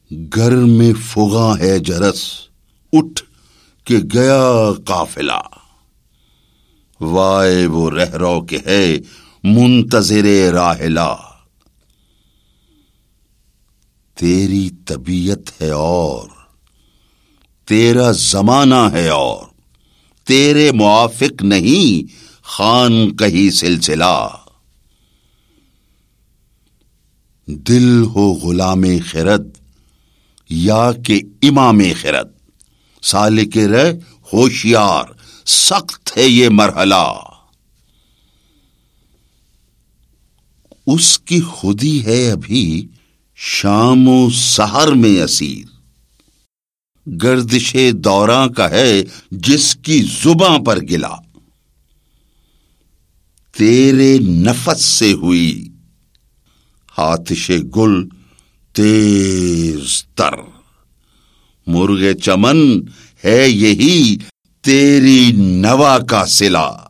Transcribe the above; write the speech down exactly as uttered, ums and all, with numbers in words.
گھر میں فغاں ہے جرس، اٹھ کہ گیا قافلہ، وائے وہ رہرو کہ ہے منتظر راحلہ۔ تیری طبیعت ہے اور تیرا زمانہ ہے اور تیرے موافق نہیں خان کہیں سلسلہ۔ دل ہو غلام خرد یا کہ امام خرد، سالک رہ ہوشیار سخت ہے یہ مرحلہ۔ اس کی خودی ہے ابھی شام و سحر میں اسیر، گردش دوراں کا ہے جس کی زباں پر گلا۔ تیرے نفس سے ہوئی آتش گل تیز تر، مرغ چمن ہے یہی تیری نوا کا صلہ۔